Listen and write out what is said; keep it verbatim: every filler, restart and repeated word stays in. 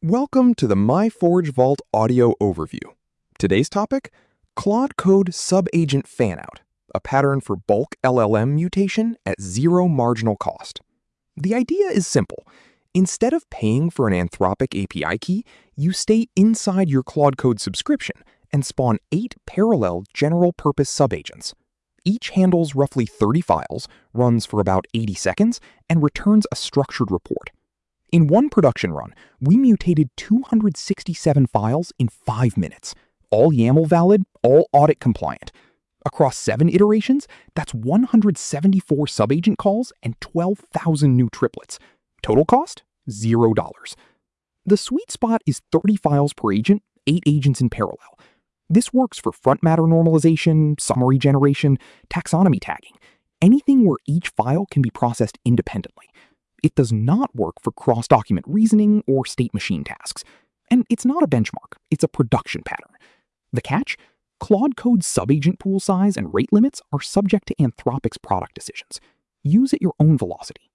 Welcome to the MyForge Vault audio overview. Today's topic, Claude Code Subagent Fanout, a pattern for bulk L L M mutation at zero marginal cost. The idea is simple. Instead of paying for an Anthropic A P I key, you stay inside your Claude Code subscription and spawn eight parallel general-purpose subagents. Each handles roughly thirty files, runs for about eighty seconds, and returns a structured report. In one production run, we mutated two hundred sixty-seven files in five minutes, all YAML valid, all audit compliant. Across seven iterations, that's one hundred seventy-four subagent calls and twelve thousand new triplets. Total cost? Zero dollars. The sweet spot is thirty files per agent, eight agents in parallel. This works for front matter normalization, summary generation, taxonomy tagging, anything where each file can be processed independently. It does not work for cross-document reasoning or state machine tasks. And it's not a benchmark, it's a production pattern. The catch? Claude Code's subagent pool size and rate limits are subject to Anthropic's product decisions. Use at your own velocity.